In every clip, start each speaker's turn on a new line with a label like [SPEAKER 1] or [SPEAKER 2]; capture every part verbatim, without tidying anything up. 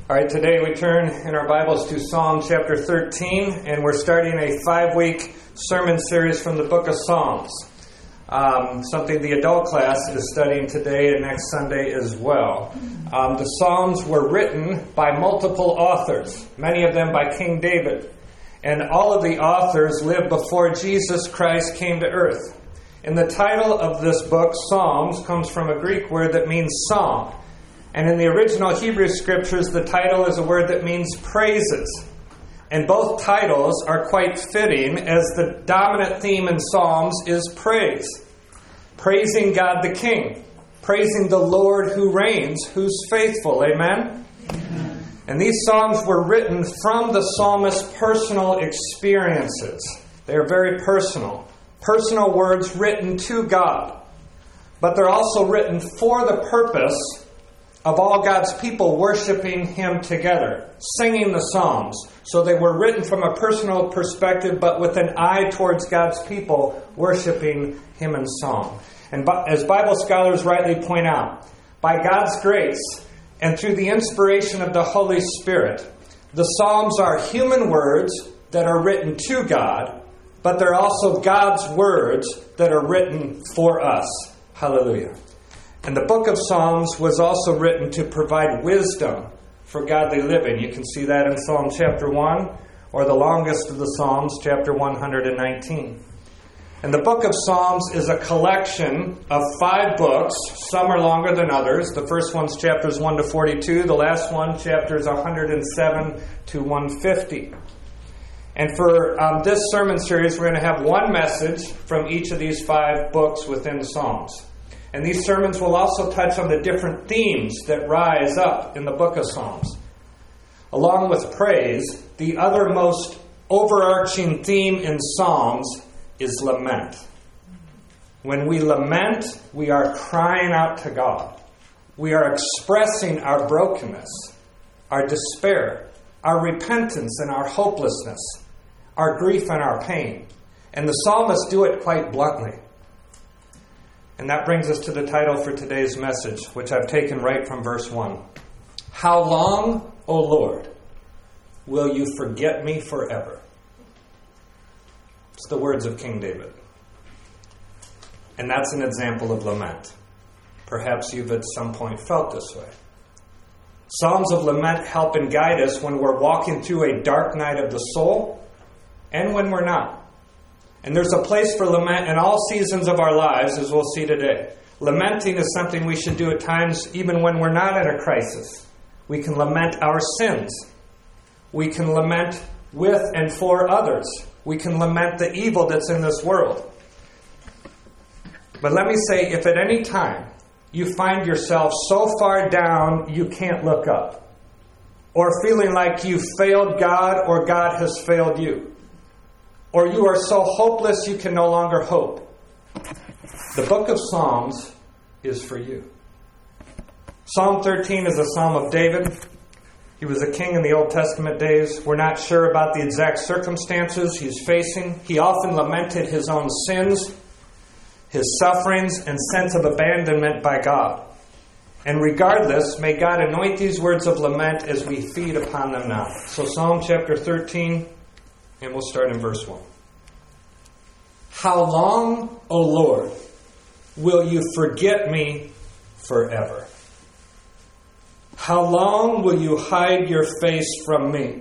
[SPEAKER 1] All right, today we turn in our Bibles to Psalm chapter thirteen, and we're starting a five-week sermon series from the book of Psalms. Um, something the adult class is studying today and next Sunday as well. Um, the Psalms were written by multiple authors, many of them by King David. And all of the authors lived before Jesus Christ came to earth. And the title of this book, Psalms, comes from a Greek word that means song. And in the original Hebrew scriptures, the title is a word that means praises. And both titles are quite fitting, as the dominant theme in Psalms is praise. Praising God the King. Praising the Lord who reigns, who's faithful. Amen? Amen. And these Psalms were written from the psalmist's personal experiences. They are very personal. Personal words written to God. But they're also written for the purpose of all God's people worshiping Him together, singing the Psalms. So they were written from a personal perspective, but with an eye towards God's people worshiping Him in song. And as Bible scholars rightly point out, by God's grace and through the inspiration of the Holy Spirit, the Psalms are human words that are written to God, but they're also God's words that are written for us. Hallelujah. And the book of Psalms was also written to provide wisdom for godly living. You can see that in Psalm chapter one, or the longest of the Psalms, chapter one hundred nineteen. And the book of Psalms is a collection of five books. Some are longer than others. The first one's chapters one to forty-two. The last one, chapters one hundred seven to one hundred fifty. And for um, this sermon series, we're going to have one message from each of these five books within Psalms. And these sermons will also touch on the different themes that rise up in the book of Psalms. Along with praise, the other most overarching theme in Psalms is lament. When we lament, we are crying out to God. We are expressing our brokenness, our despair, our repentance and our hopelessness, our grief and our pain. And the psalmists do it quite bluntly. And that brings us to the title for today's message, which I've taken right from verse one. How long, O Lord, will you forget me forever? It's the words of King David. And that's an example of lament. Perhaps you've at some point felt this way. Psalms of lament help and guide us when we're walking through a dark night of the soul and when we're not. And there's a place for lament in all seasons of our lives, as we'll see today. Lamenting is something we should do at times even when we're not in a crisis. We can lament our sins. We can lament with and for others. We can lament the evil that's in this world. But let me say, if at any time you find yourself so far down you can't look up, or feeling like you failed God or God has failed you, or you are so hopeless you can no longer hope, the book of Psalms is for you. Psalm thirteen is a psalm of David. He was a king in the Old Testament days. We're not sure about the exact circumstances he's facing. He often lamented his own sins, his sufferings, and sense of abandonment by God. And regardless, may God anoint these words of lament as we feed upon them now. So Psalm chapter thirteen, and we'll start in verse one. How long, O Lord, will you forget me forever? How long will you hide your face from me?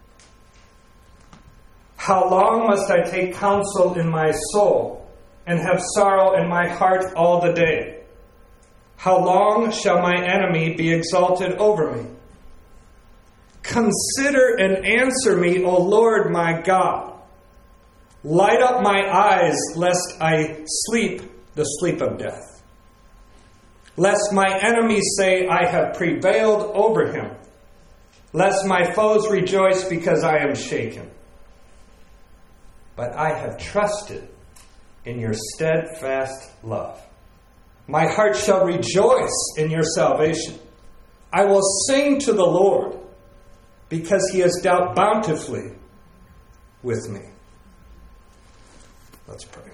[SPEAKER 1] How long must I take counsel in my soul and have sorrow in my heart all the day? How long shall my enemy be exalted over me? Consider and answer me, O Lord my God. Light up my eyes, lest I sleep the sleep of death. Lest my enemies say, I have prevailed over him. Lest my foes rejoice because I am shaken. But I have trusted in your steadfast love. My heart shall rejoice in your salvation. I will sing to the Lord, because he has dealt bountifully with me. Let's pray.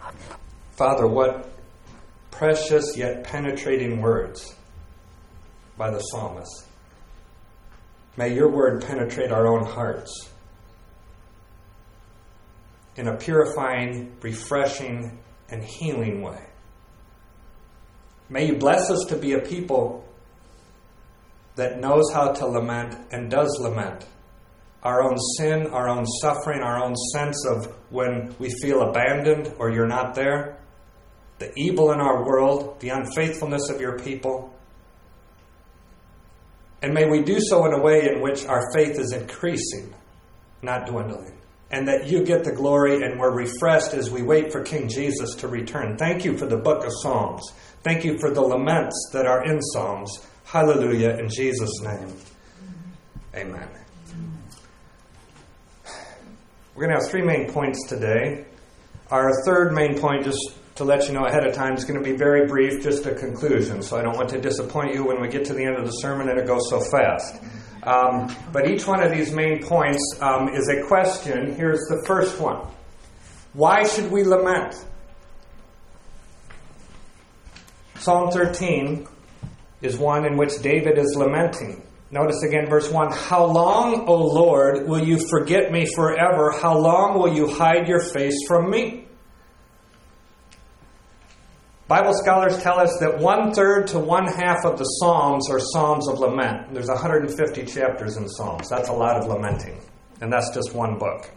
[SPEAKER 1] Father, what precious yet penetrating words by the psalmist. May your word penetrate our own hearts in a purifying, refreshing, and healing way. May you bless us to be a people that knows how to lament and does lament our own sin, our own suffering, our own sense of when we feel abandoned or you're not there, the evil in our world, the unfaithfulness of your people. And may we do so in a way in which our faith is increasing, not dwindling. And that you get the glory and we're refreshed as we wait for King Jesus to return. Thank you for the book of Psalms. Thank you for the laments that are in Psalms. Hallelujah, in Jesus' name. Amen. We're going to have three main points today. Our third main point, just to let you know ahead of time, is going to be very brief, just a conclusion. So I don't want to disappoint you when we get to the end of the sermon and it goes so fast. Um, but each one of these main points um, is a question. Here's the first one. Why should we lament? Psalm thirteen is one in which David is lamenting. Notice again verse one. How long, O Lord, will you forget me forever? How long will you hide your face from me? Bible scholars tell us that one-third to one-half of the Psalms are Psalms of lament. There's one hundred fifty chapters in Psalms. That's a lot of lamenting. And that's just one book.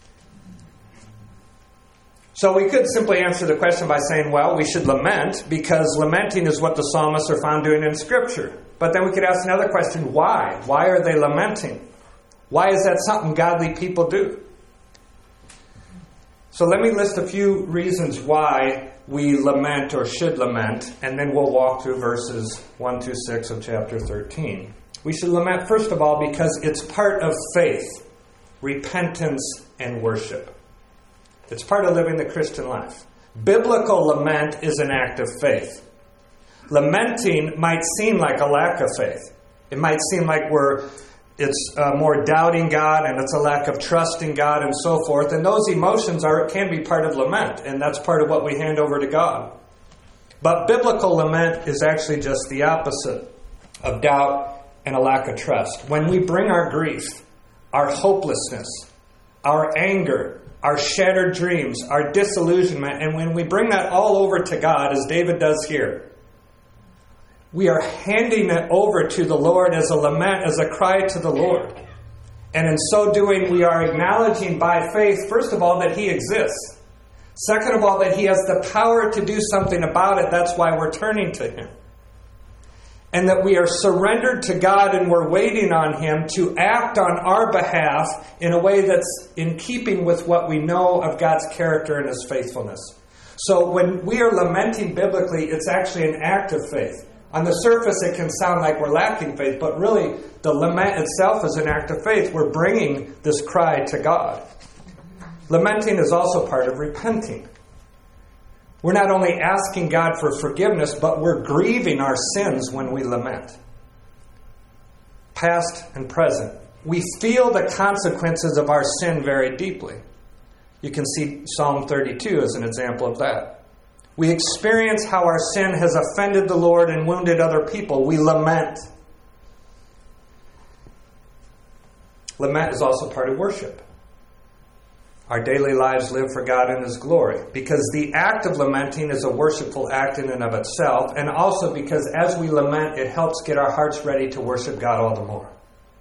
[SPEAKER 1] So we could simply answer the question by saying, well, we should lament because lamenting is what the psalmists are found doing in Scripture. But then we could ask another question, why? Why are they lamenting? Why is that something godly people do? So let me list a few reasons why we lament or should lament, and then we'll walk through verses one through six of chapter thirteen. We should lament, first of all, because it's part of faith, repentance, and worship. It's part of living the Christian life. Biblical lament is an act of faith. Lamenting might seem like a lack of faith. It might seem like we're it's uh, more doubting God and it's a lack of trusting God and so forth. And those emotions are can be part of lament, and that's part of what we hand over to God. But biblical lament is actually just the opposite of doubt and a lack of trust. When we bring our grief, our hopelessness, our anger, our shattered dreams, our disillusionment, and when we bring that all over to God, as David does here, we are handing it over to the Lord as a lament, as a cry to the Lord. And in so doing, we are acknowledging by faith, first of all, that He exists. Second of all, that He has the power to do something about it. That's why we're turning to Him. And that we are surrendered to God and we're waiting on Him to act on our behalf in a way that's in keeping with what we know of God's character and His faithfulness. So when we are lamenting biblically, it's actually an act of faith. On the surface, it can sound like we're lacking faith, but really, the lament itself is an act of faith. We're bringing this cry to God. Lamenting is also part of repenting. We're not only asking God for forgiveness, but we're grieving our sins when we lament. Past and present. We feel the consequences of our sin very deeply. You can see Psalm thirty-two as an example of that. We experience how our sin has offended the Lord and wounded other people. We lament. Lament is also part of worship. Our daily lives live for God and His glory. Because the act of lamenting is a worshipful act in and of itself. And also because as we lament, it helps get our hearts ready to worship God all the more.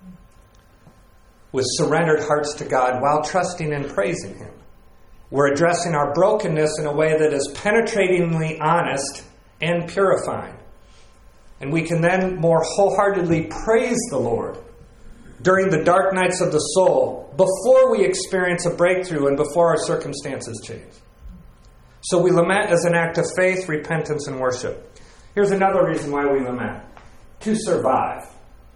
[SPEAKER 1] With surrendered hearts to God while trusting and praising Him. We're addressing our brokenness in a way that is penetratingly honest and purifying. And we can then more wholeheartedly praise the Lord during the dark nights of the soul before we experience a breakthrough and before our circumstances change. So we lament as an act of faith, repentance, and worship. Here's another reason why we lament. To survive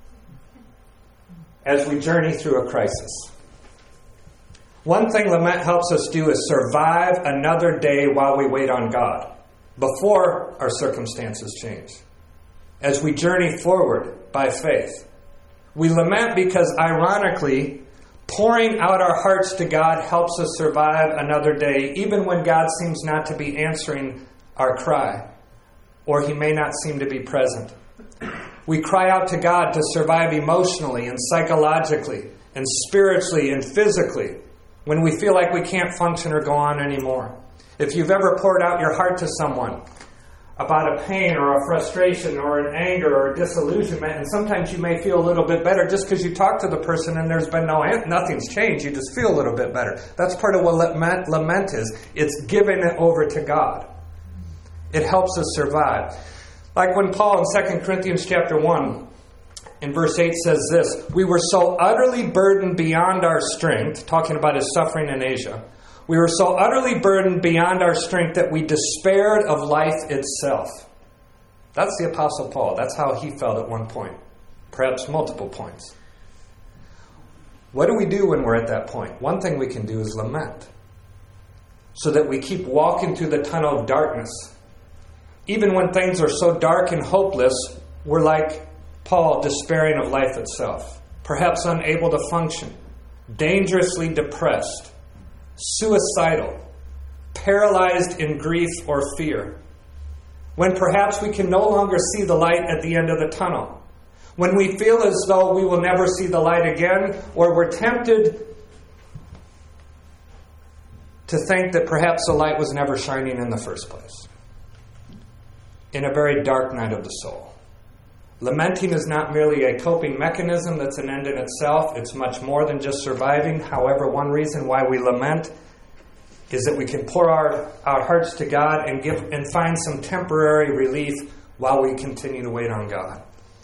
[SPEAKER 1] as we journey through a crisis. One thing lament helps us do is survive another day while we wait on God, before our circumstances change. As we journey forward by faith. We lament because, ironically, pouring out our hearts to God helps us survive another day, even when God seems not to be answering our cry, or He may not seem to be present. We cry out to God to survive emotionally and psychologically and spiritually and physically when we feel like we can't function or go on anymore. If you've ever poured out your heart to someone about a pain or a frustration or an anger or a disillusionment, and sometimes you may feel a little bit better just because you talk to the person and there's been no nothing's changed. You just feel a little bit better. That's part of what lament, lament is. It's giving it over to God. It helps us survive. Like when Paul in Second Corinthians chapter one in verse eight says this, "We were so utterly burdened beyond our strength," talking about his suffering in Asia. "We were so utterly burdened beyond our strength that we despaired of life itself." That's the Apostle Paul. That's how he felt at one point. Perhaps multiple points. What do we do when we're at that point? One thing we can do is lament. So that we keep walking through the tunnel of darkness. Even when things are so dark and hopeless, we're like Paul, despairing of life itself. Perhaps unable to function. Dangerously depressed. Suicidal, paralyzed in grief or fear, when perhaps we can no longer see the light at the end of the tunnel, when we feel as though we will never see the light again, or we're tempted to think that perhaps the light was never shining in the first place, in a very dark night of the soul. Lamenting is not merely a coping mechanism that's an end in itself. It's much more than just surviving. However, one reason why we lament is that we can pour our, our hearts to God and give and find some temporary relief while we continue to wait on God.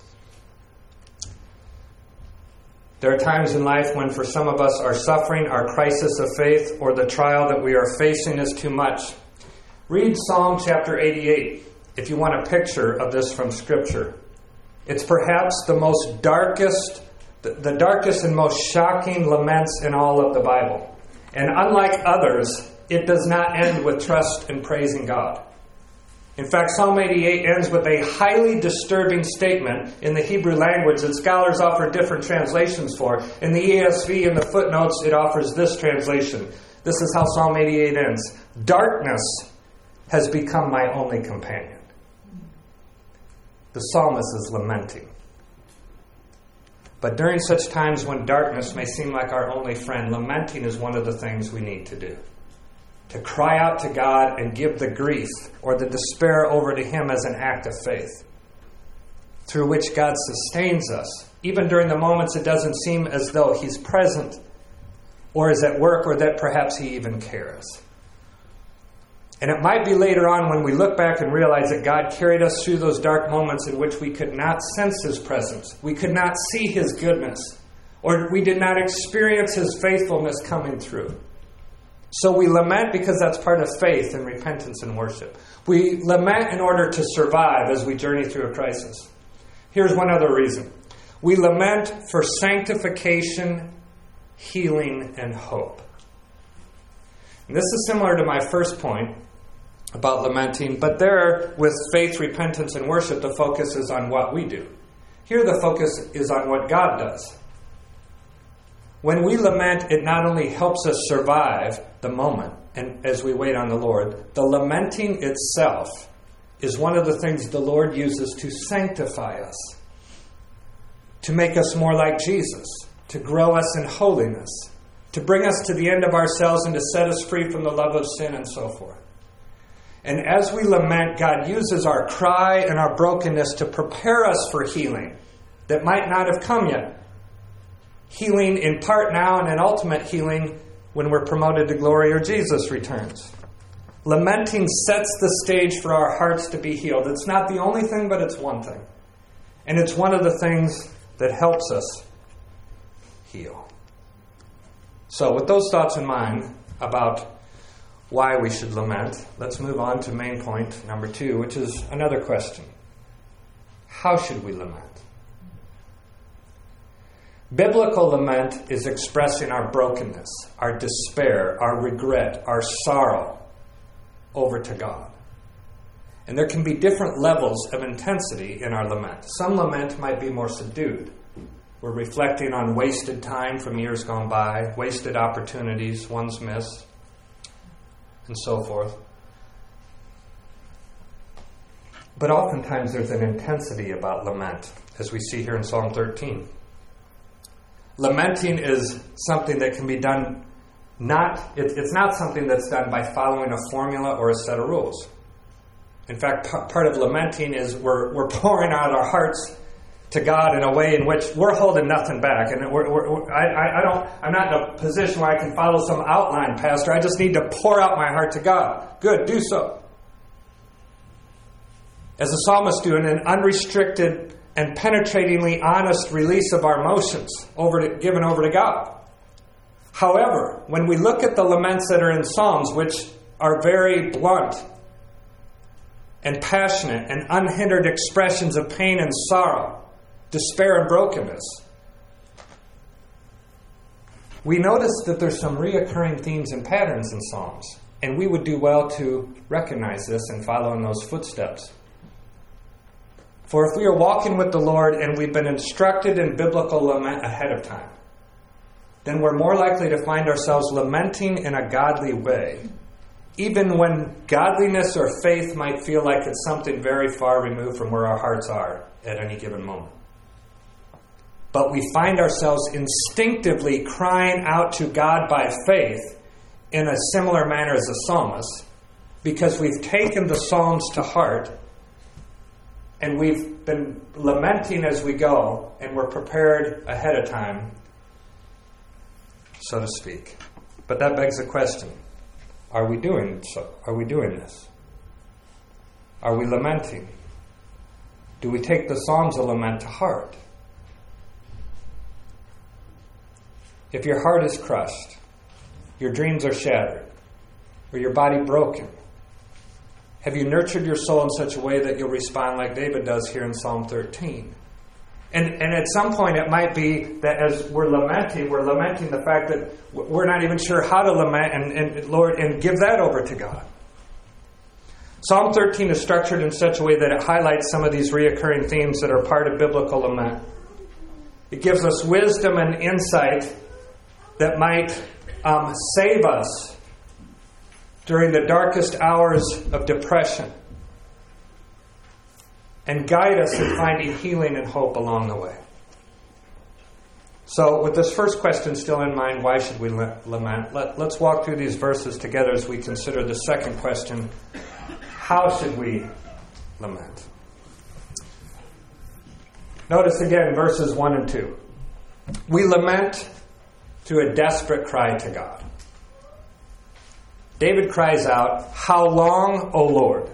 [SPEAKER 1] There are times in life when for some of us our suffering, our crisis of faith, or the trial that we are facing is too much. Read Psalm chapter eighty-eight if you want a picture of this from Scripture. It's perhaps the most darkest, the darkest and most shocking laments in all of the Bible. And unlike others, it does not end with trust and praising God. In fact, Psalm eighty-eight ends with a highly disturbing statement in the Hebrew language that scholars offer different translations for. In the E S V, in the footnotes, it offers this translation. This is how Psalm eighty-eight ends. "Darkness has become my only companion." The psalmist is lamenting. But during such times when darkness may seem like our only friend, lamenting is one of the things we need to do. To cry out to God and give the grief or the despair over to Him as an act of faith, through which God sustains us, even during the moments it doesn't seem as though He's present or is at work or that perhaps He even cares. And it might be later on when we look back and realize that God carried us through those dark moments in which we could not sense His presence. We could not see His goodness. Or we did not experience His faithfulness coming through. So we lament because that's part of faith and repentance and worship. We lament in order to survive as we journey through a crisis. Here's one other reason. We lament for sanctification, healing, and hope. And this is similar to my first point about lamenting, but there, with faith, repentance, and worship, the focus is on what we do. Here, the focus is on what God does. When we lament, it not only helps us survive the moment, and as we wait on the Lord, the lamenting itself is one of the things the Lord uses to sanctify us, to make us more like Jesus, to grow us in holiness, to bring us to the end of ourselves and to set us free from the love of sin and so forth. And as we lament, God uses our cry and our brokenness to prepare us for healing that might not have come yet. Healing in part now and an ultimate healing when we're promoted to glory or Jesus returns. Lamenting sets the stage for our hearts to be healed. It's not the only thing, but it's one thing. And it's one of the things that helps us heal. So with those thoughts in mind about why we should lament, let's move on to main point number two, which is another question. How should we lament? Biblical lament is expressing our brokenness, our despair, our regret, our sorrow over to God. And there can be different levels of intensity in our lament. Some lament might be more subdued. We're reflecting on wasted time from years gone by, wasted opportunities, ones missed, and so forth. But oftentimes there's an intensity about lament, as we see here in Psalm thirteen. Lamenting is something that can be done not, it, it's not something that's done by following a formula or a set of rules. In fact, p- part of lamenting is we're, we're pouring out our hearts to God in a way in which we're holding nothing back. And we're, we're, we're, I, I don't, I'm not in a position where I can follow some outline, Pastor. I just need to pour out my heart to God. Good, do so. As the psalmist do, in an unrestricted and penetratingly honest release of our emotions over to, given over to God. However, when we look at the laments that are in Psalms, which are very blunt and passionate and unhindered expressions of pain and sorrow, despair and brokenness, we notice that there's some reoccurring themes and patterns in Psalms, and we would do well to recognize this and follow in those footsteps. For if we are walking with the Lord and we've been instructed in biblical lament ahead of time, then we're more likely to find ourselves lamenting in a godly way, even when godliness or faith might feel like it's something very far removed from where our hearts are at any given moment. But we find ourselves instinctively crying out to God by faith in a similar manner as the psalmist, because we've taken the Psalms to heart and we've been lamenting as we go, and we're prepared ahead of time, so to speak. But that begs the question, are we doing so? Are we doing this? Are we lamenting? Do we take the Psalms of lament to heart? If your heart is crushed, your dreams are shattered, or your body broken, have you nurtured your soul in such a way that you'll respond like David does here in Psalm thirteen? And, and at some point it might be that as we're lamenting, we're lamenting the fact that we're not even sure how to lament, and, and Lord, and give that over to God. Psalm thirteen is structured in such a way that it highlights some of these reoccurring themes that are part of biblical lament. It gives us wisdom and insight that might um, save us during the darkest hours of depression and guide us in finding healing and hope along the way. So with this first question still in mind, why should we lament? Let, let's walk through these verses together as we consider the second question, how should we lament? Notice again verses one and two. We lament through a desperate cry to God. David cries out, "How long, O Lord?"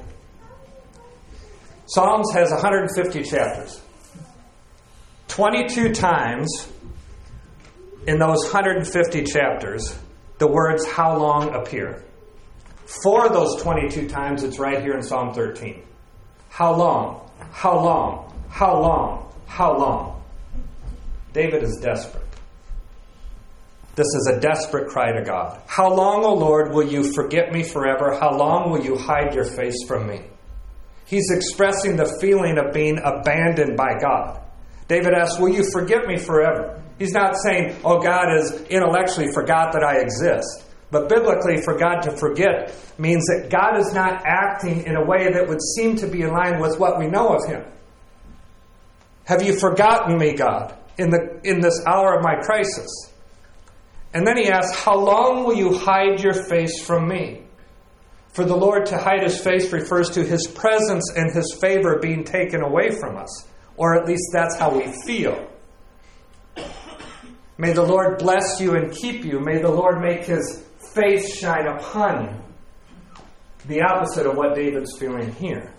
[SPEAKER 1] Psalms has one hundred fifty chapters. twenty-two times in those one hundred fifty chapters, the words "how long" appear. Four of those twenty-two times, it's right here in Psalm thirteen. How long? How long? How long? How long? David is desperate. This is a desperate cry to God. How long, O Lord, will you forget me forever? How long will you hide your face from me? He's expressing the feeling of being abandoned by God. David asks, will you forget me forever? He's not saying, oh, God has intellectually forgot that I exist. But biblically, for God to forget means that God is not acting in a way that would seem to be in line with what we know of Him. Have you forgotten me, God, in the in this hour of my crisis? And then he asks, how long will you hide your face from me? For the Lord to hide His face refers to His presence and His favor being taken away from us. Or at least that's how we feel. May the Lord bless you and keep you. May the Lord make His face shine upon you. The opposite of what David's feeling here.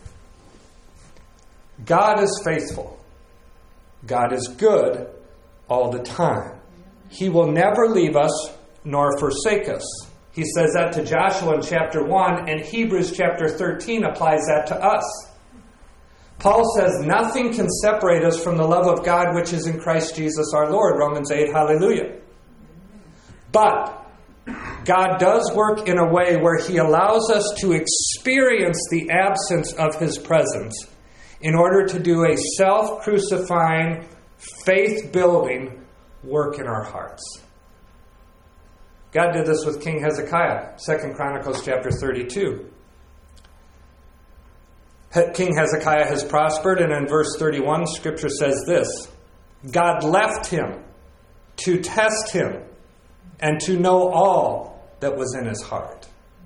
[SPEAKER 1] God is faithful. God is good all the time. He will never leave us nor forsake us. He says that to Joshua in chapter one, and Hebrews chapter thirteen applies that to us. Paul says nothing can separate us from the love of God which is in Christ Jesus our Lord. Romans eight, hallelujah. But God does work in a way where He allows us to experience the absence of His presence in order to do a self-crucifying, faith-building work in our hearts. God did this with King Hezekiah, Second Chronicles chapter thirty-two. King Hezekiah has prospered, and in verse thirty-one, Scripture says this: God left him to test him and to know all that was in his heart.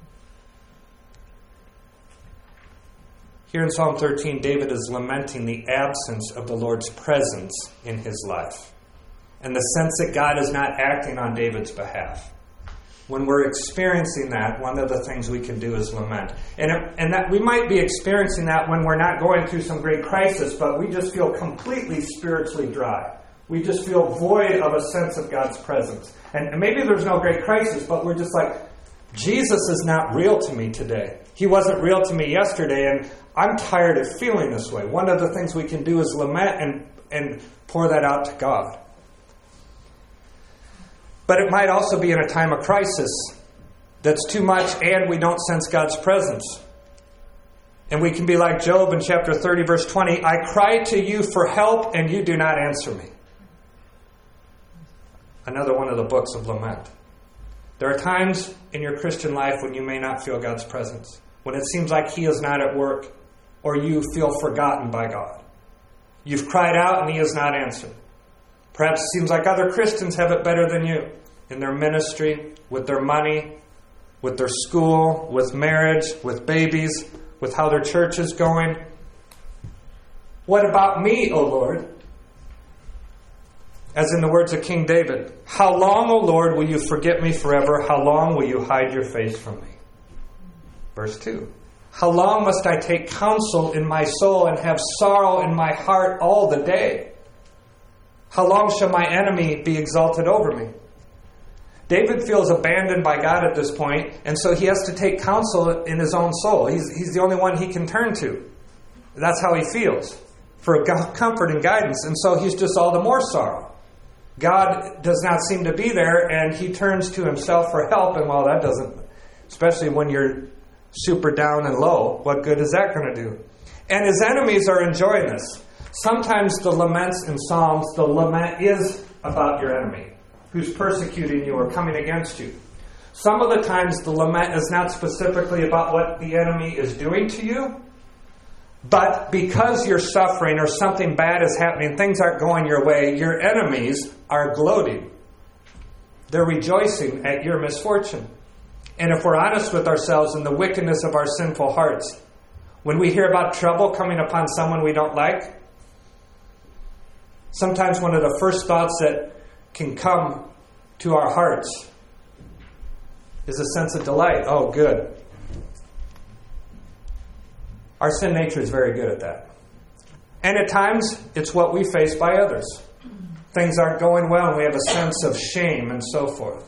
[SPEAKER 1] Here in Psalm thirteen, David is lamenting the absence of the Lord's presence in his life, and the sense that God is not acting on David's behalf. When we're experiencing that, one of the things we can do is lament. And, and that we might be experiencing that when we're not going through some great crisis, but we just feel completely spiritually dry. We just feel void of a sense of God's presence. And, and maybe there's no great crisis, but we're just like, Jesus is not real to me today. He wasn't real to me yesterday, and I'm tired of feeling this way. One of the things we can do is lament and, and pour that out to God. But it might also be in a time of crisis that's too much and we don't sense God's presence. And we can be like Job in chapter thirty, verse twenty, I cry to you for help and you do not answer me. Another one of the books of lament. There are times in your Christian life when you may not feel God's presence, when it seems like He is not at work, or you feel forgotten by God. You've cried out and He has not answered. Perhaps it seems like other Christians have it better than you in their ministry, with their money, with their school, with marriage, with babies, with how their church is going. What about me, O Lord? As in the words of King David, how long, O Lord, will you forget me forever? How long will you hide your face from me? Verse two. How long must I take counsel in my soul and have sorrow in my heart all the day? How long shall my enemy be exalted over me? David feels abandoned by God at this point, and so he has to take counsel in his own soul. He's, he's the only one he can turn to. That's how he feels, for comfort and guidance. And so he's just all the more sorrow. God does not seem to be there, and he turns to himself for help, and well, that doesn't, especially when you're super down and low, what good is that going to do? And his enemies are enjoying this. Sometimes the laments in Psalms, the lament is about your enemy, who's persecuting you or coming against you. Some of the times the lament is not specifically about what the enemy is doing to you, but because you're suffering or something bad is happening, things aren't going your way, your enemies are gloating. They're rejoicing at your misfortune. And if we're honest with ourselves in the wickedness of our sinful hearts, when we hear about trouble coming upon someone we don't like, sometimes one of the first thoughts that can come to our hearts is a sense of delight. Oh, good. Our sin nature is very good at that. And at times, it's what we face by others. Things aren't going well, and we have a sense of shame and so forth.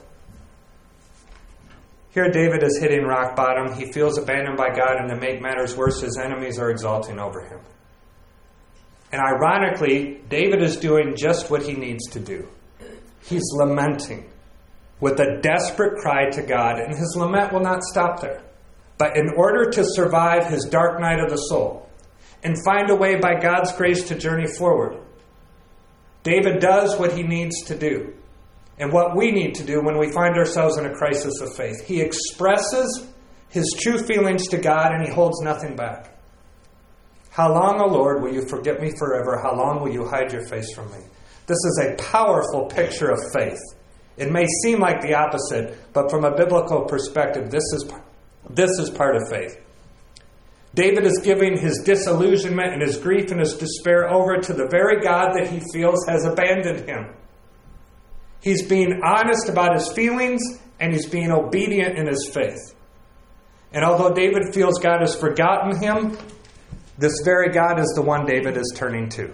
[SPEAKER 1] Here, David is hitting rock bottom. He feels abandoned by God, and to make matters worse, his enemies are exalting over him. And ironically, David is doing just what he needs to do. He's lamenting with a desperate cry to God, and his lament will not stop there. But in order to survive his dark night of the soul and find a way by God's grace to journey forward, David does what he needs to do and what we need to do when we find ourselves in a crisis of faith. He expresses his true feelings to God, and he holds nothing back. How long, O Lord, will you forget me forever? How long will you hide your face from me? This is a powerful picture of faith. It may seem like the opposite, but from a biblical perspective, this is, this is part of faith. David is giving his disillusionment and his grief and his despair over to the very God that he feels has abandoned him. He's being honest about his feelings, and he's being obedient in his faith. And although David feels God has forgotten him, this very God is the one David is turning to.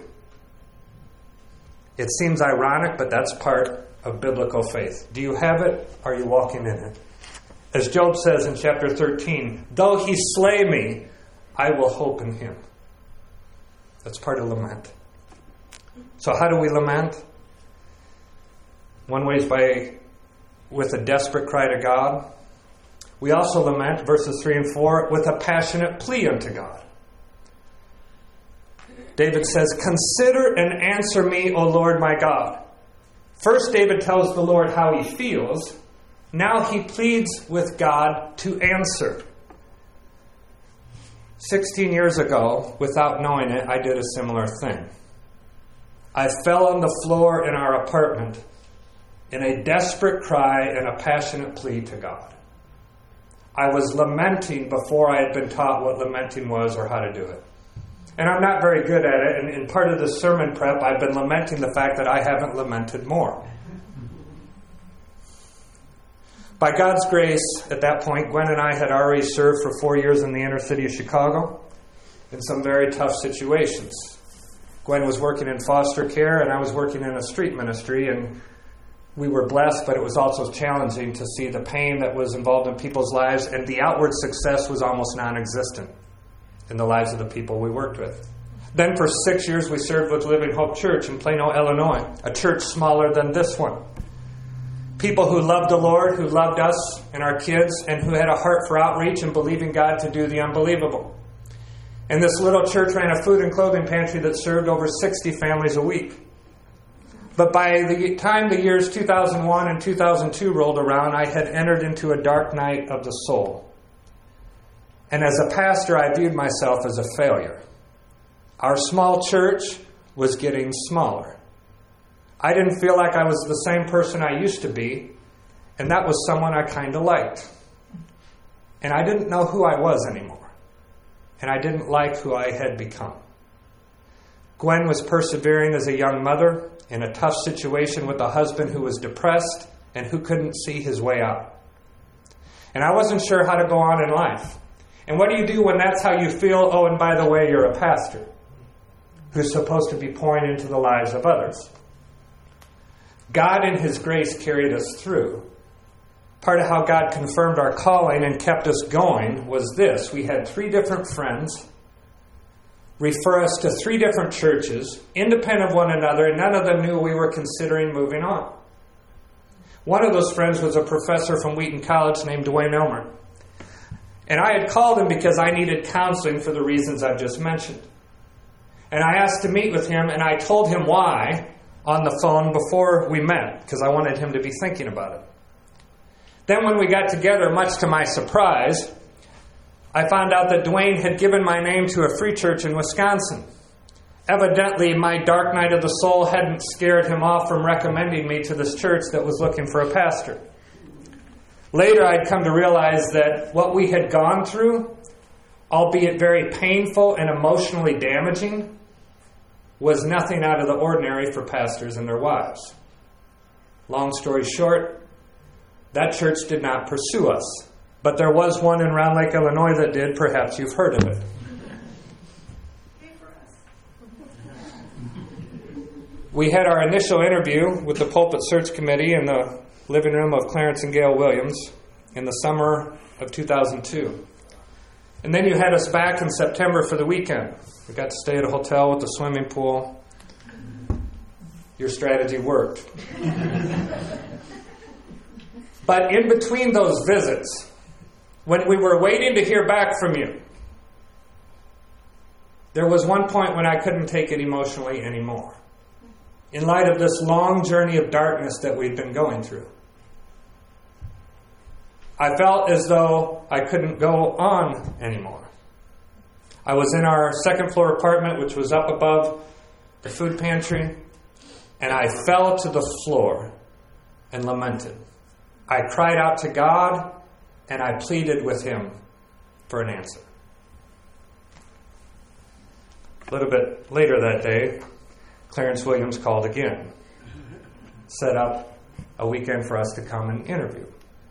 [SPEAKER 1] It seems ironic, but that's part of biblical faith. Do you have it? Are you walking in it? As Job says in chapter thirteen, though he slay me, I will hope in him. That's part of lament. So how do we lament? One way is by with a desperate cry to God. We also lament, verses three and four, with a passionate plea unto God. David says, consider and answer me, O Lord my God. First, David tells the Lord how he feels. Now he pleads with God to answer. sixteen years ago, without knowing it, I did a similar thing. I fell on the floor in our apartment in a desperate cry and a passionate plea to God. I was lamenting before I had been taught what lamenting was or how to do it. And I'm not very good at it, and in part of the sermon prep, I've been lamenting the fact that I haven't lamented more. By God's grace, at that point, Gwen and I had already served for four years in the inner city of Chicago in some very tough situations. Gwen was working in foster care, and I was working in a street ministry, and we were blessed, but it was also challenging to see the pain that was involved in people's lives, and the outward success was almost non-existent in the lives of the people we worked with. Then for six years, we served with Living Hope Church in Plano, Illinois, a church smaller than this one. People who loved the Lord, who loved us and our kids, and who had a heart for outreach and believing God to do the unbelievable. And this little church ran a food and clothing pantry that served over sixty families a week. But by the time the years two thousand one and two thousand two rolled around, I had entered into a dark night of the soul. And as a pastor, I viewed myself as a failure. Our small church was getting smaller. I didn't feel like I was the same person I used to be, and that was someone I kind of liked. And I didn't know who I was anymore. And I didn't like who I had become. Gwen was persevering as a young mother in a tough situation with a husband who was depressed and who couldn't see his way out. And I wasn't sure how to go on in life. And what do you do when that's how you feel? Oh, and by the way, you're a pastor who's supposed to be pouring into the lives of others. God in His grace carried us through. Part of how God confirmed our calling and kept us going was this. We had three different friends refer us to three different churches, independent of one another, and none of them knew we were considering moving on. One of those friends was a professor from Wheaton College named Dwayne Elmer. And I had called him because I needed counseling for the reasons I've just mentioned. And I asked to meet with him, and I told him why on the phone before we met, because I wanted him to be thinking about it. Then when we got together, much to my surprise, I found out that Dwayne had given my name to a free church in Wisconsin. Evidently, my dark night of the soul hadn't scared him off from recommending me to this church that was looking for a pastor. Later, I'd come to realize that what we had gone through, albeit very painful and emotionally damaging, was nothing out of the ordinary for pastors and their wives. Long story short, that church did not pursue us. But there was one in Round Lake, Illinois that did. Perhaps you've heard of it. We had our initial interview with the Pulpit Search Committee in the living room of Clarence and Gail Williams in the summer of two thousand two. And then you had us back in September for the weekend. We got to stay at a hotel with a swimming pool. Your strategy worked. But in between those visits, when we were waiting to hear back from you, there was one point when I couldn't take it emotionally anymore. In light of this long journey of darkness that we've been going through, I felt as though I couldn't go on anymore. I was in our second floor apartment, which was up above the food pantry, and I fell to the floor and lamented. I cried out to God, and I pleaded with Him for an answer. A little bit later that day, Clarence Williams called again, set up a weekend for us to come and interview.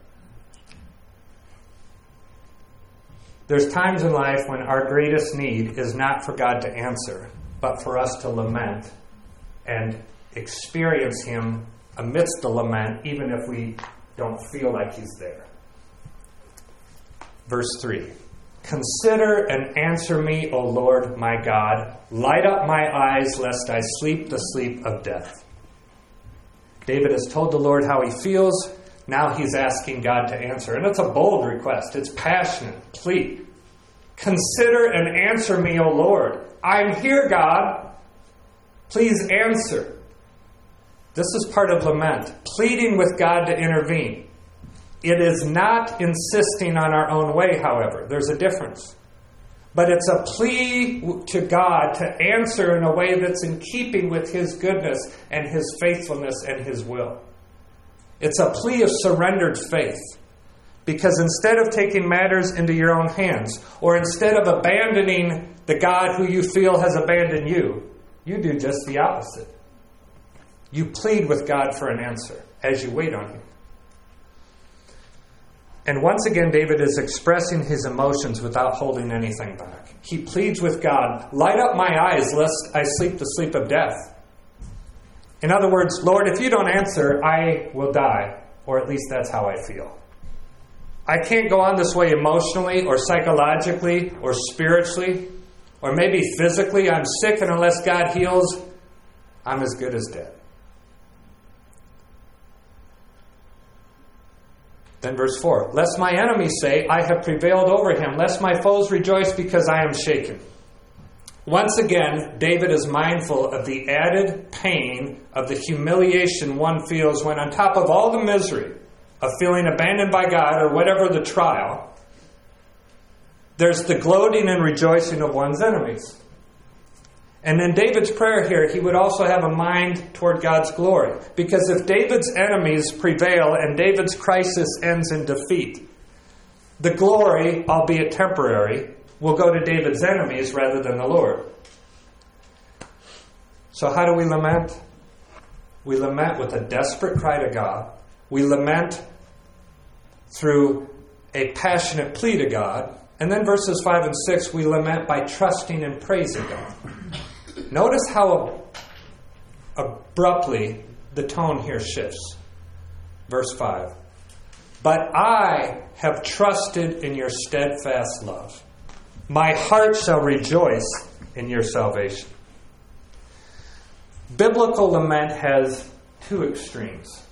[SPEAKER 1] There's times in life when our greatest need is not for God to answer, but for us to lament and experience Him amidst the lament, even if we don't feel like He's there. Verse three. Consider and answer me, O Lord my God. Light up my eyes, lest I sleep the sleep of death. David has told the Lord how he feels. Now he's asking God to answer. And it's a bold request. It's passionate. Plea. Consider and answer me, O Lord. I'm here, God. Please answer. This is part of lament. Pleading with God to intervene. It is not insisting on our own way, however. There's a difference. but it's a plea to God to answer in a way that's in keeping with His goodness and His faithfulness and His will. It's a plea of surrendered faith. Because instead of taking matters into your own hands, or instead of abandoning the God who you feel has abandoned you, you do just the opposite. You plead with God for an answer as you wait on Him. And once again, David is expressing his emotions without holding anything back. He pleads with God, light up my eyes lest I sleep the sleep of death. In other words, Lord, if you don't answer, I will die. Or at least that's how I feel. I can't go on this way emotionally or psychologically or spiritually or maybe physically. I'm sick, and unless God heals, I'm as good as dead. Then verse four, lest my enemies say, I have prevailed over him, lest my foes rejoice because I am shaken. Once again, David is mindful of the added pain of the humiliation one feels when, on top of all the misery of feeling abandoned by God or whatever the trial, there's the gloating and rejoicing of one's enemies. And in David's prayer here, he would also have a mind toward God's glory. Because if David's enemies prevail and David's crisis ends in defeat, the glory, albeit temporary, will go to David's enemies rather than the Lord. So how do we lament? We lament with a desperate cry to God. We lament through a passionate plea to God. And then verses five and six, we lament by trusting and praising God. Notice how abruptly the tone here shifts. Verse five. But I have trusted in your steadfast love. My heart shall rejoice in your salvation. Biblical lament has two extremes.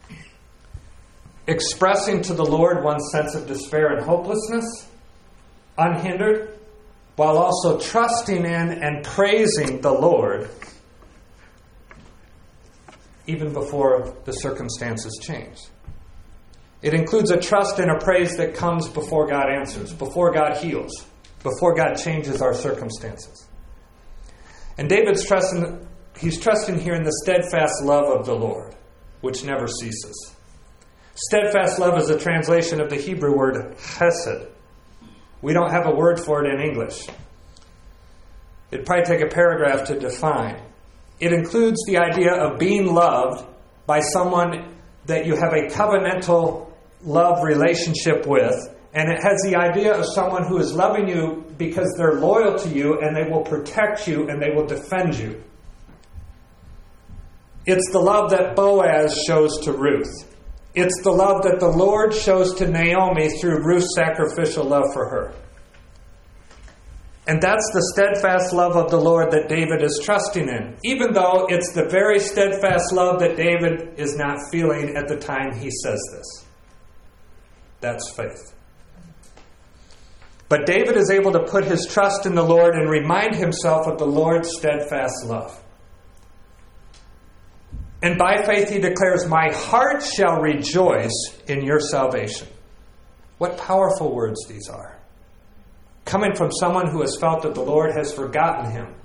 [SPEAKER 1] Expressing to the Lord one's sense of despair and hopelessness, unhindered, while also trusting in and praising the Lord even before the circumstances change. It includes a trust and a praise that comes before God answers, before God heals, before God changes our circumstances. And David's trusting, he's trusting here in the steadfast love of the Lord, which never ceases. Steadfast love is a translation of the Hebrew word chesed. We don't have a word for it in English. It'd probably take a paragraph to define. It includes the idea of being loved by someone that you have a covenantal love relationship with, and it has the idea of someone who is loving you because they're loyal to you and they will protect you and they will defend you. It's the love that Boaz shows to Ruth. It's the love that the Lord shows to Naomi through Ruth's sacrificial love for her. And that's the steadfast love of the Lord that David is trusting in, even though it's the very steadfast love that David is not feeling at the time he says this. That's faith. But David is able to put his trust in the Lord and remind himself of the Lord's steadfast love. And by faith he declares, my heart shall rejoice in your salvation. What powerful words these are. Coming from someone who has felt that the Lord has forgotten him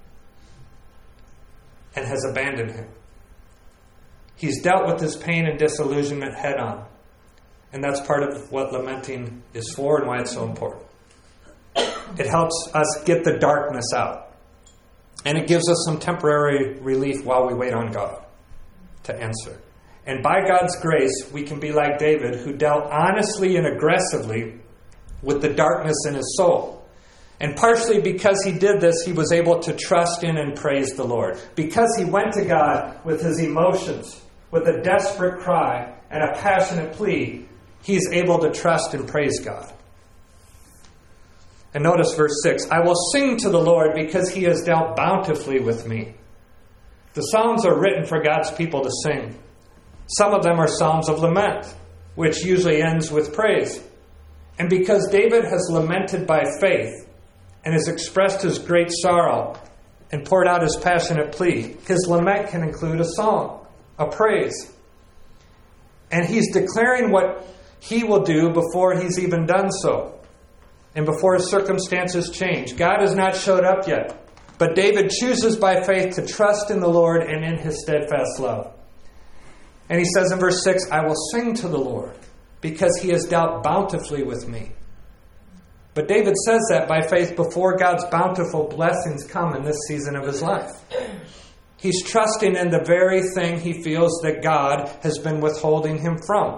[SPEAKER 1] and has abandoned him. He's dealt with his pain and disillusionment head on. And that's part of what lamenting is for and why it's so important. It helps us get the darkness out. And it gives us some temporary relief while we wait on God to answer. And by God's grace, we can be like David, who dealt honestly and aggressively with the darkness in his soul. And partially because he did this, he was able to trust in and praise the Lord. Because he went to God with his emotions, with a desperate cry and a passionate plea, he's able to trust and praise God. And notice verse six, I will sing to the Lord because he has dealt bountifully with me. The Psalms are written for God's people to sing. Some of them are Psalms of lament, which usually ends with praise. And because David has lamented by faith and has expressed his great sorrow and poured out his passionate plea, his lament can include a song, a praise. And he's declaring what he will do before he's even done so. and before his circumstances change. God has not showed up yet, but David chooses by faith to trust in the Lord and in his steadfast love. And he says in verse six, I will sing to the Lord because he has dealt bountifully with me. But David says that by faith before God's bountiful blessings come in this season of his life. He's trusting in the very thing he feels that God has been withholding him from.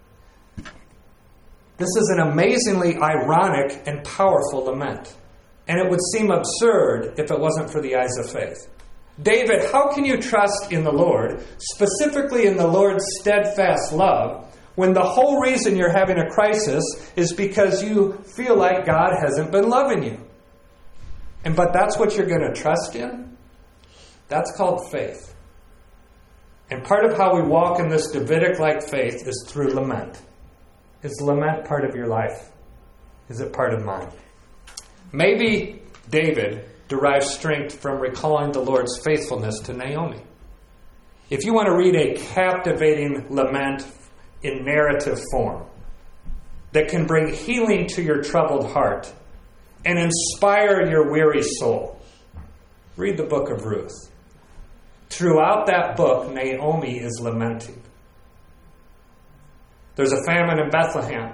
[SPEAKER 1] This is an amazingly ironic and powerful lament. And it would seem absurd if it wasn't for the eyes of faith. David, how can you trust in the Lord, specifically in the Lord's steadfast love, when the whole reason you're having a crisis is because you feel like God hasn't been loving you? And but that's what you're going to trust in? That's called faith. And part of how we walk in this Davidic-like faith is through lament. Is lament part of your life? Is it part of mine? Maybe David derives strength from recalling the Lord's faithfulness to Naomi. If you want to read a captivating lament in narrative form that can bring healing to your troubled heart and inspire your weary soul, read the book of Ruth. Throughout that book, Naomi is lamenting. There's a famine in Bethlehem.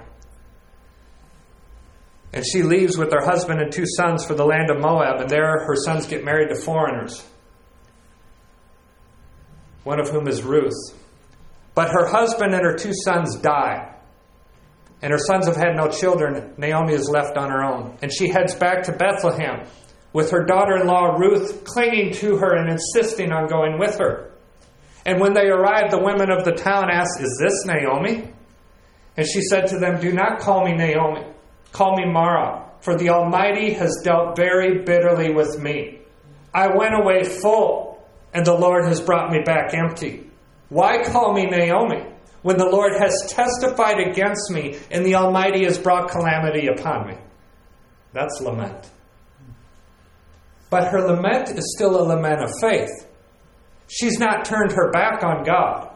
[SPEAKER 1] And she leaves with her husband and two sons for the land of Moab, and there her sons get married to foreigners, one of whom is Ruth. But her husband and her two sons die, and her sons have had no children. Naomi is left on her own, and she heads back to Bethlehem with her daughter-in-law Ruth clinging to her and insisting on going with her. And when they arrived, the women of the town asked, "Is this Naomi?" And she said to them, "Do not call me Naomi. Call me Mara, for the Almighty has dealt very bitterly with me. I went away full, and the Lord has brought me back empty. Why call me Naomi, when the Lord has testified against me, and the Almighty has brought calamity upon me?" That's lament. But her lament is still a lament of faith. She's not turned her back on God.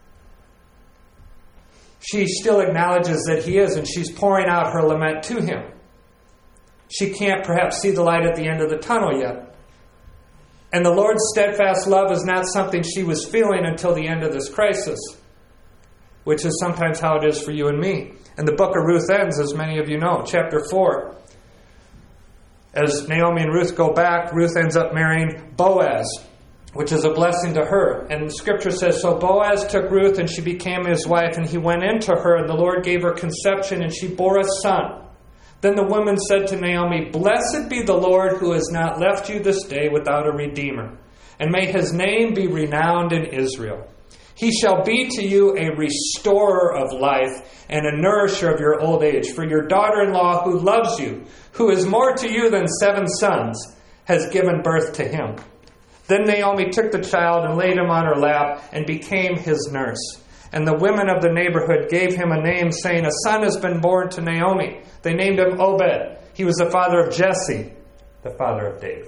[SPEAKER 1] She still acknowledges that he is, and she's pouring out her lament to him. She can't perhaps see the light at the end of the tunnel yet. And the Lord's steadfast love is not something she was feeling until the end of this crisis, which is sometimes how it is for you and me. And the book of Ruth ends, as many of you know, chapter four. As Naomi and Ruth go back, Ruth ends up marrying Boaz, which is a blessing to her. And the scripture says, so Boaz took Ruth, and she became his wife, and he went into her, and the Lord gave her conception, and she bore a son. Then the woman said to Naomi, "Blessed be the Lord who has not left you this day without a redeemer, and may his name be renowned in Israel. He shall be to you a restorer of life and a nourisher of your old age. For your daughter-in-law who loves you, who is more to you than seven sons, has given birth to him." Then Naomi took the child and laid him on her lap and became his nurse. And the women of the neighborhood gave him a name, saying, "A son has been born to Naomi." They named him Obed. He was the father of Jesse, the father of David.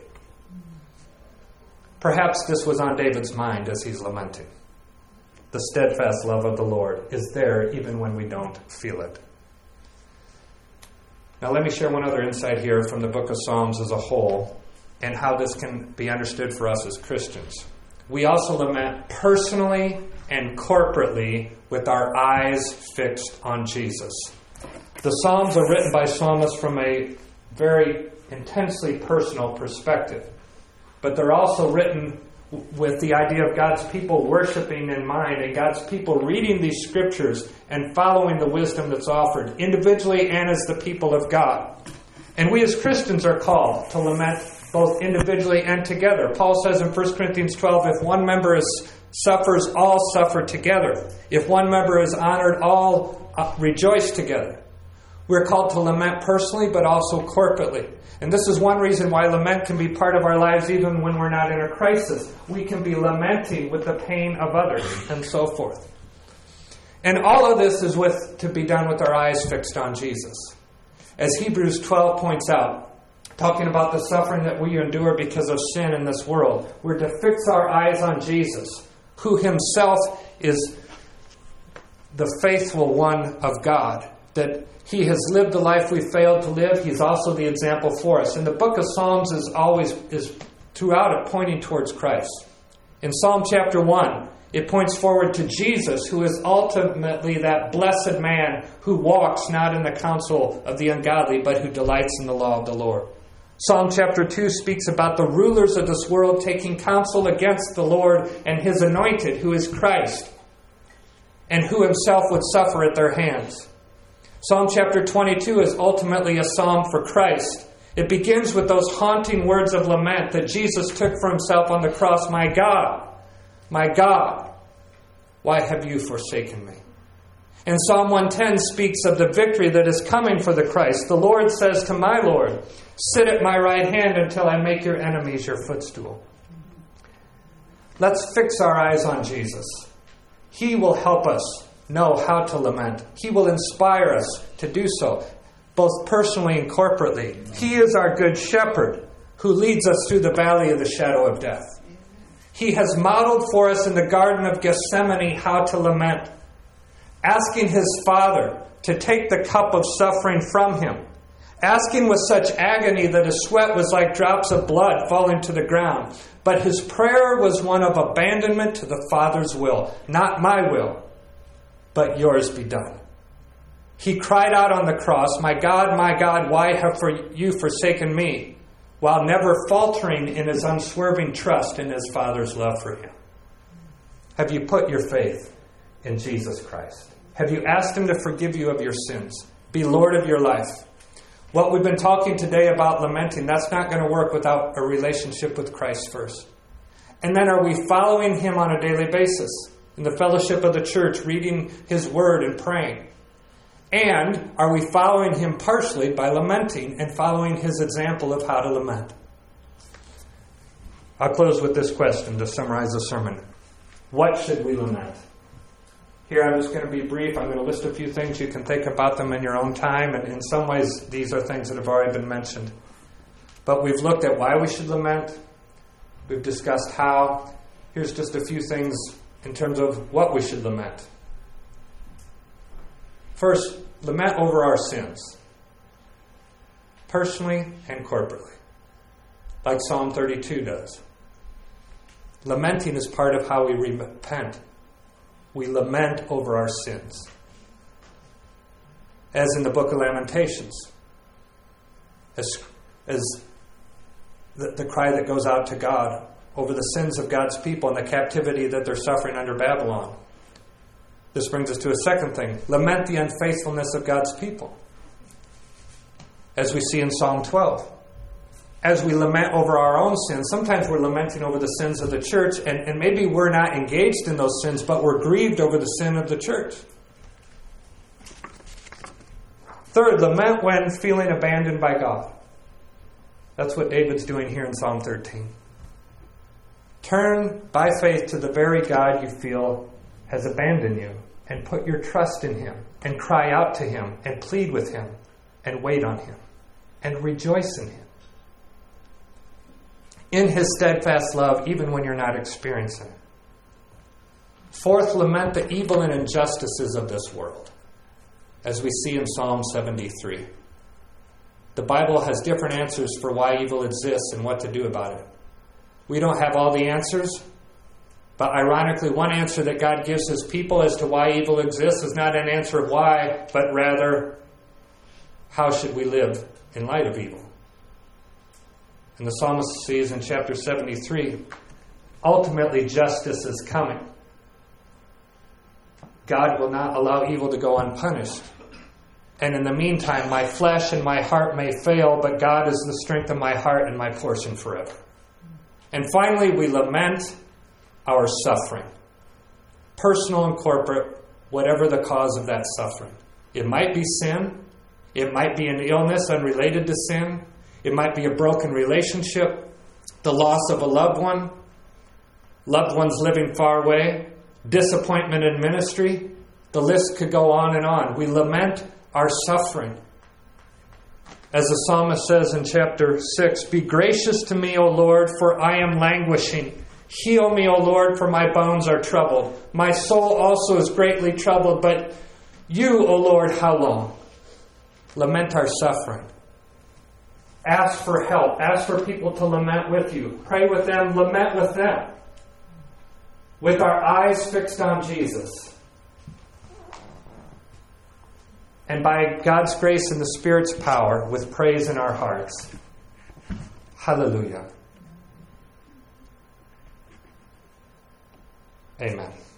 [SPEAKER 1] Perhaps this was on David's mind as he's lamenting. The steadfast love of the Lord is there even when we don't feel it. Now let me share one other insight here from the book of Psalms as a whole, and how this can be understood for us as Christians. We also lament personally and corporately with our eyes fixed on Jesus. The Psalms are written by psalmists from a very intensely personal perspective, but they're also written with the idea of God's people worshiping in mind, and God's people reading these scriptures and following the wisdom that's offered, individually and as the people of God. And we as Christians are called to lament both individually and together. Paul says in First Corinthians twelve, if one member is, suffers, all suffer together. If one member is honored, all uh, rejoice together. We're called to lament personally, but also corporately. And this is one reason why lament can be part of our lives even when we're not in a crisis. We can be lamenting with the pain of others, and so forth. And all of this is with to be done with our eyes fixed on Jesus. As Hebrews twelve points out, talking about the suffering that we endure because of sin in this world, we're to fix our eyes on Jesus, who himself is the faithful one of God, that he has lived the life we failed to live. He's also the example for us. And the book of Psalms is always, is throughout it, pointing towards Christ. In Psalm chapter one, it points forward to Jesus, who is ultimately that blessed man who walks not in the counsel of the ungodly, but who delights in the law of the Lord. Psalm chapter two speaks about the rulers of this world taking counsel against the Lord and his anointed, who is Christ, and who himself would suffer at their hands. Psalm chapter twenty-two is ultimately a psalm for Christ. It begins with those haunting words of lament that Jesus took for himself on the cross. My God, my God, why have you forsaken me? And Psalm one ten speaks of the victory that is coming for the Christ. The Lord says to my Lord, sit at my right hand until I make your enemies your footstool. Let's fix our eyes on Jesus. He will help us know how to lament. He will inspire us to do so, both personally and corporately. He is our good shepherd who leads us through the valley of the shadow of death. He has modeled for us in the Garden of Gethsemane how to lament, asking his Father to take the cup of suffering from him, asking with such agony that his sweat was like drops of blood falling to the ground. But his prayer was one of abandonment to the Father's will. Not my will, but yours be done. He cried out on the cross, my God, my God, why have you forsaken me? While never faltering in his unswerving trust in his Father's love for him. Have you put your faith in Jesus Christ? Have you asked him to forgive you of your sins? Be Lord of your life. What we've been talking today about lamenting, that's not going to work without a relationship with Christ first. And then are we following him on a daily basis? In the fellowship of the church, reading his word and praying? And are we following him partially by lamenting and following his example of how to lament? I'll close with this question to summarize the sermon. What should we lament? Here I'm just going to be brief. I'm going to list a few things. You can think about them in your own time. And in some ways, these are things that have already been mentioned. But we've looked at why we should lament. We've discussed how. Here's just a few things in terms of what we should lament. First, lament over our sins, personally and corporately, like Psalm thirty-two does. Lamenting is part of how we repent. We lament over our sins. As in the book of Lamentations, as, as the, the cry that goes out to God over the sins of God's people and the captivity that they're suffering under Babylon. This brings us to a second thing. Lament the unfaithfulness of God's people. As we see in Psalm twelve. As we lament over our own sins, sometimes we're lamenting over the sins of the church, and, and maybe we're not engaged in those sins, but we're grieved over the sin of the church. Third, lament when feeling abandoned by God. That's what David's doing here in Psalm thirteen. Turn by faith to the very God you feel has abandoned you, and put your trust in him, and cry out to him, and plead with him, and wait on him, and rejoice in him. In his steadfast love, even when you're not experiencing it. Fourth, lament the evil and injustices of this world, as we see in Psalm seventy-three. The Bible has different answers for why evil exists and what to do about it. We don't have all the answers, but ironically, one answer that God gives his people as to why evil exists is not an answer of why, but rather, how should we live in light of evil? And the psalmist sees in chapter seventy-three, ultimately justice is coming. God will not allow evil to go unpunished. And in the meantime, my flesh and my heart may fail, but God is the strength of my heart and my portion forever. And finally, we lament our suffering. Personal and corporate, whatever the cause of that suffering. It might be sin. It might be an illness unrelated to sin. It might be a broken relationship, the loss of a loved one, loved ones living far away, disappointment in ministry. The list could go on and on. We lament our suffering. As the psalmist says in chapter six, be gracious to me, O Lord, for I am languishing. Heal me, O Lord, for my bones are troubled. My soul also is greatly troubled, but you, O Lord, how long? Lament our suffering. Ask for help. Ask for people to lament with you. Pray with them. Lament with them. With our eyes fixed on Jesus. And by God's grace and the Spirit's power, with praise in our hearts. Hallelujah. Amen.